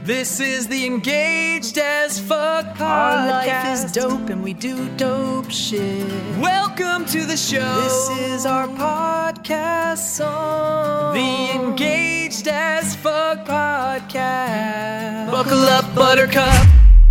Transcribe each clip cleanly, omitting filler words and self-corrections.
This is the Engaged as Fuck podcast. Our life is dope and we do dope shit. Welcome to the show. This is our podcast song. The Engaged as Fuck podcast. Buckle up, Buttercup.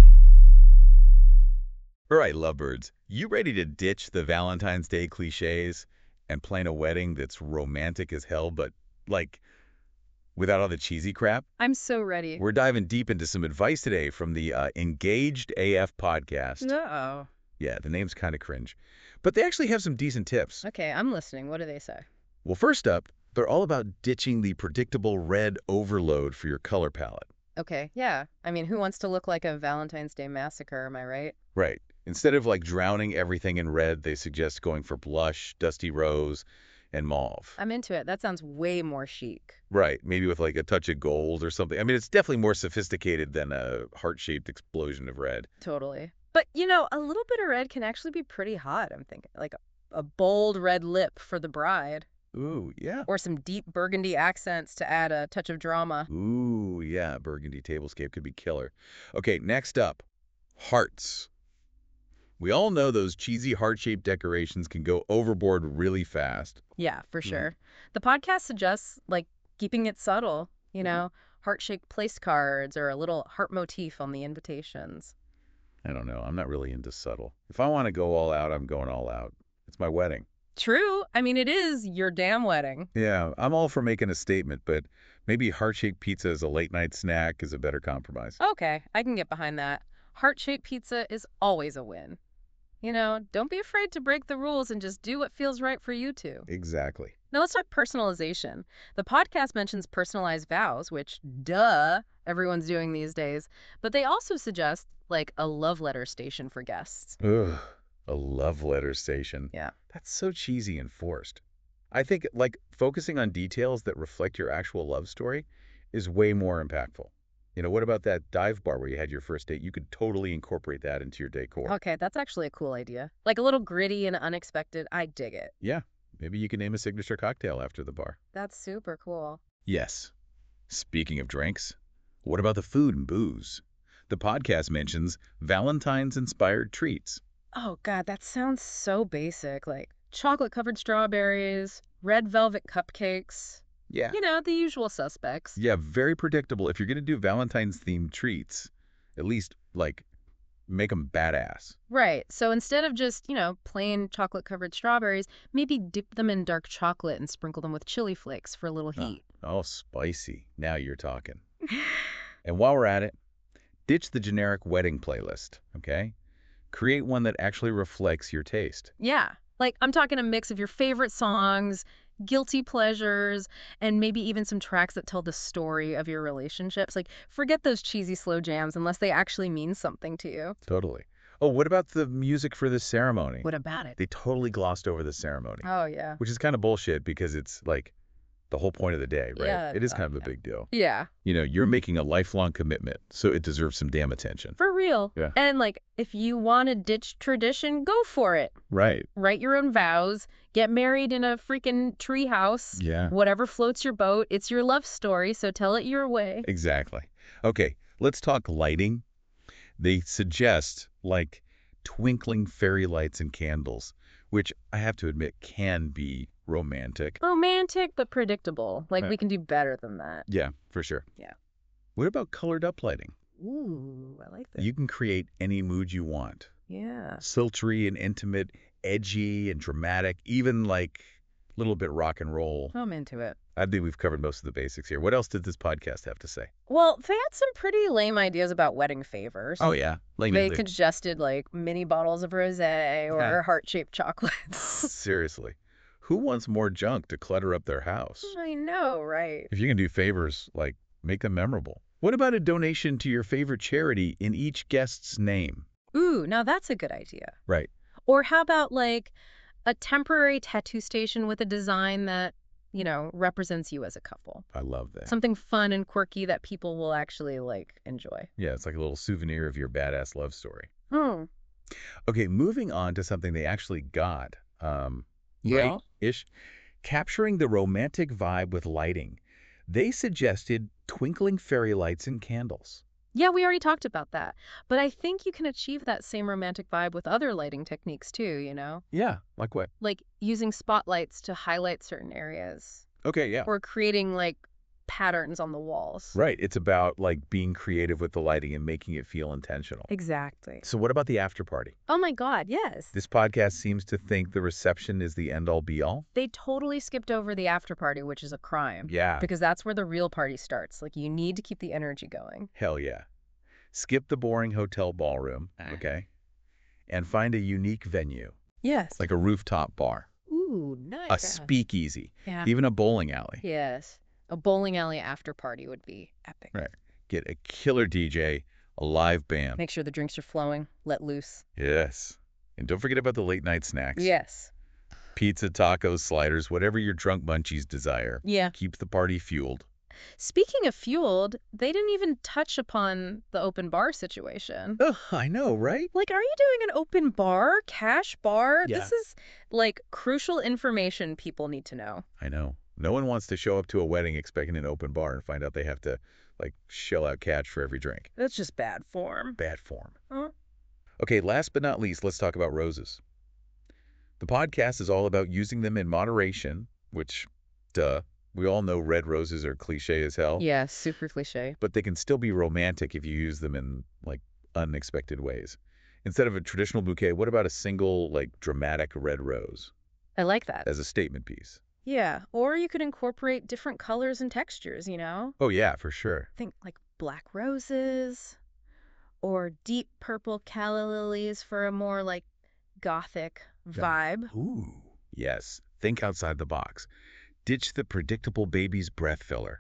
All right, lovebirds, you ready to ditch the Valentine's Day cliches and plan a wedding that's romantic as hell, but like without all the cheesy crap? I'm so ready. We're diving deep into some advice today from the Engaged AF podcast. Uh-oh. Yeah, the name's kind of cringe, but they actually have some decent tips. Okay, I'm listening. What do they say? Well, first up, they're all about ditching the predictable red overload for your color palette. Okay, yeah. I mean, who wants to look like a Valentine's Day massacre, am I right? Right. Instead of like drowning everything in red, they suggest going for blush, dusty rose, and mauve. I'm into it. That sounds way more chic. Right. Maybe with like a touch of gold or something. I mean, it's definitely more sophisticated than a heart-shaped explosion of red. Totally. But, you know, a little bit of red can actually be pretty hot, I'm thinking. Like a bold red lip for the bride. Ooh, yeah. Or some deep burgundy accents to add a touch of drama. Ooh, yeah. Burgundy tablescape could be killer. Okay, next up, hearts. We all know those cheesy heart-shaped decorations can go overboard really fast. Yeah, for sure. The podcast suggests, like, keeping it subtle, you know, heart-shaped place cards or a little heart motif on the invitations. I don't know. I'm not really into subtle. If I want to go all out, I'm going all out. It's my wedding. True. I mean, it is your damn wedding. Yeah, I'm all for making a statement, but maybe heart-shaped pizza as a late-night snack is a better compromise. Okay, I can get behind that. Heart-shaped pizza is always a win. You know, don't be afraid to break the rules and just do what feels right for you two. Exactly. Now let's talk personalization. The podcast mentions personalized vows, which, duh, everyone's doing these days. But they also suggest, like, a love letter station for guests. Ugh, a love letter station. Yeah. That's so cheesy and forced. I think, like, focusing on details that reflect your actual love story is way more impactful. You know, what about that dive bar where you had your first date? You could totally incorporate that into your decor. Okay, that's actually a cool idea. Like a little gritty and unexpected. I dig it. Yeah, maybe you can name a signature cocktail after the bar. That's super cool. Yes. Speaking of drinks, what about the food and booze? The podcast mentions Valentine's-inspired treats. Oh, God, that sounds so basic. Like chocolate-covered strawberries, red velvet cupcakes. Yeah. You know, the usual suspects. Yeah, very predictable. If you're going to do Valentine's-themed treats, at least, like, make them badass. Right. So instead of just, you know, plain chocolate-covered strawberries, maybe dip them in dark chocolate and sprinkle them with chili flakes for a little heat. Oh, spicy. Now you're talking. And while we're at it, ditch the generic wedding playlist, okay? Create one that actually reflects your taste. Yeah. Like, I'm talking a mix of your favorite songs, guilty pleasures, and maybe even some tracks that tell the story of your relationships. Like, forget those cheesy slow jams unless they actually mean something to you. Totally. Oh, what about the music for the ceremony? What about it? They totally glossed over the ceremony, Oh, yeah. which is kind of bullshit because it's like the whole point of the day, right? Yeah, It is kind of a yeah. big deal. Yeah, You know, you're making a lifelong commitment, so it deserves some damn attention. for real. Yeah. And, like, if you want to ditch tradition, go for it. Right. Write your own vows. Get married in a freaking treehouse. Yeah. Whatever floats your boat. It's your love story, so tell it your way. Exactly. Okay, let's talk lighting. They suggest, like, twinkling fairy lights and candles, which I have to admit can be romantic. Romantic, but predictable. Like, Yeah. we can do better than that. Yeah, for sure. Yeah. What about colored up lighting? Ooh, I like that. You can create any mood you want. Yeah. Sultry and intimate, edgy and dramatic, even like a little bit rock and roll. I'm into it. I think we've covered most of the basics here. What else did this podcast have to say? Well, they had some pretty lame ideas about wedding favors. Oh, yeah. They suggested, like, mini bottles of rosé or Yeah. heart-shaped chocolates. Seriously. Who wants more junk to clutter up their house? I know, right? If you can do favors, like, make them memorable. What about a donation to your favorite charity in each guest's name? Ooh, now that's a good idea. Right. Or how about, like, a temporary tattoo station with a design that, you know, represents you as a couple? I love that. Something fun and quirky that people will actually, like, enjoy. Yeah, it's like a little souvenir of your badass love story. Hmm. Okay, moving on to something they actually got. Yeah. Right-ish. Capturing the romantic vibe with lighting. They suggested twinkling fairy lights and candles. Yeah, we already talked about that. But I think you can achieve that same romantic vibe with other lighting techniques too, you know? Yeah, like what? Like using spotlights to highlight certain areas Okay, yeah. or creating like patterns on the walls. Right. It's about like being creative with the lighting and making it feel intentional. Exactly. So what about the after party? Oh my God, yes. This podcast seems to think the reception is the end all be all. They totally skipped over the after party, which is a crime. Yeah. Because that's where the real party starts. Like you need to keep the energy going. Hell yeah. Skip the boring hotel ballroom, okay? And find a unique venue, Yes. like a rooftop bar, Ooh, nice. a speakeasy, Yeah. even a bowling alley. Yes. A bowling alley after party would be epic. Right. Get a killer DJ, a live band. Make sure the drinks are flowing. Let loose. Yes. And don't forget about the late night snacks. Yes. Pizza, tacos, sliders, whatever your drunk munchies desire. Yeah. Keep the party fueled. Speaking of fueled, they didn't even touch upon the open bar situation. Ugh, I know, right? Like, are you doing an open bar? Cash bar? Yeah. This is like crucial information people need to know. I know. No one wants to show up to a wedding expecting an open bar and find out they have to, like, shell out cash for every drink. That's just bad form. Bad form. Huh? Okay, last but not least, let's talk about roses. The podcast is all about using them in moderation, which, duh, we all know red roses are cliche as hell. Yeah, super cliche. But they can still be romantic if you use them in, like, unexpected ways. Instead of a traditional bouquet, what about a single, like, dramatic red rose I like that. as a statement piece? Yeah, or you could incorporate different colors and textures, you know? Oh, yeah, for sure. Think like black roses or deep purple calla lilies for a more like gothic vibe. Ooh. Yes, think outside the box. Ditch the predictable baby's breath filler.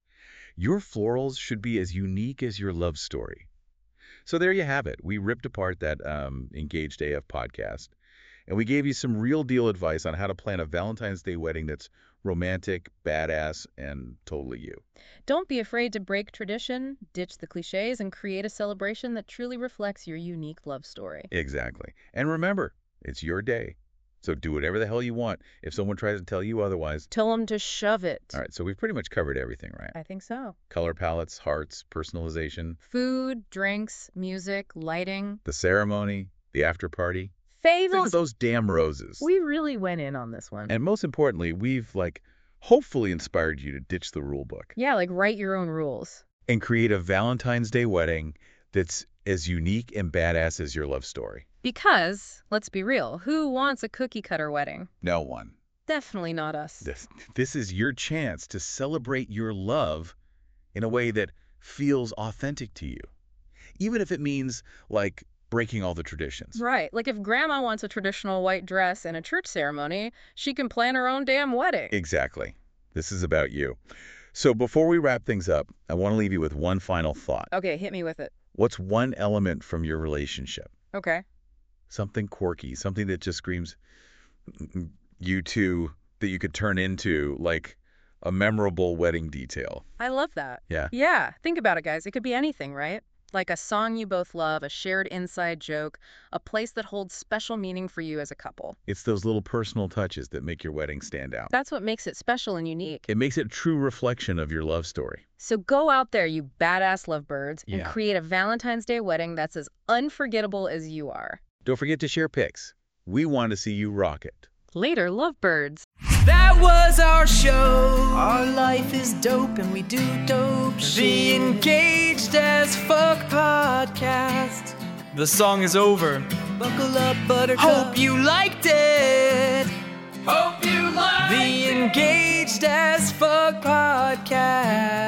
Your florals should be as unique as your love story. So there you have it. We ripped apart that Engaged AF podcast, and we gave you some real deal advice on how to plan a Valentine's Day wedding that's romantic, badass, and totally you. Don't be afraid to break tradition, ditch the cliches, and create a celebration that truly reflects your unique love story. Exactly. And remember, it's your day. So do whatever the hell you want. If someone tries to tell you otherwise, Tell them to shove it. all right, so we've pretty much covered everything, right? I think so. Color palettes, hearts, personalization, Food, drinks, music, lighting. the ceremony, the after party. Think of Favels. those damn roses. We really went in on this one. And most importantly, we've, like, hopefully inspired you to ditch the rule book Yeah, like write your own rules. and create a Valentine's Day wedding that's as unique and badass as your love story. Because, let's be real, who wants a cookie cutter wedding? No one. Definitely not us. This is your chance to celebrate your love in a way that feels authentic to you, even if it means, like, breaking all the traditions. Right. Like if grandma wants a traditional white dress and a church ceremony, she can plan her own damn wedding. Exactly. This is about you. So before we wrap things up, I want to leave you with one final thought. Okay, hit me with it. What's one element from your relationship? Okay. Something quirky, something that just screams you two that you could turn into, like, a memorable wedding detail. I love that. Yeah. Yeah. Think about it, guys. It could be anything, right? Like a song you both love, a shared inside joke, a place that holds special meaning for you as a couple. It's those little personal touches that make your wedding stand out. That's what makes it special and unique. It makes it a true reflection of your love story. So go out there, you badass lovebirds, and Yeah. create a Valentine's Day wedding that's as unforgettable as you are. Don't forget to share pics. We want to see you rock it. Later, lovebirds. That was our show. Our life is dope and we do dope The shit. Engaged as Fuck podcast. The song is over. Buckle up, buttercup. Hope you liked it. Hope you liked The Engaged as Fuck podcast.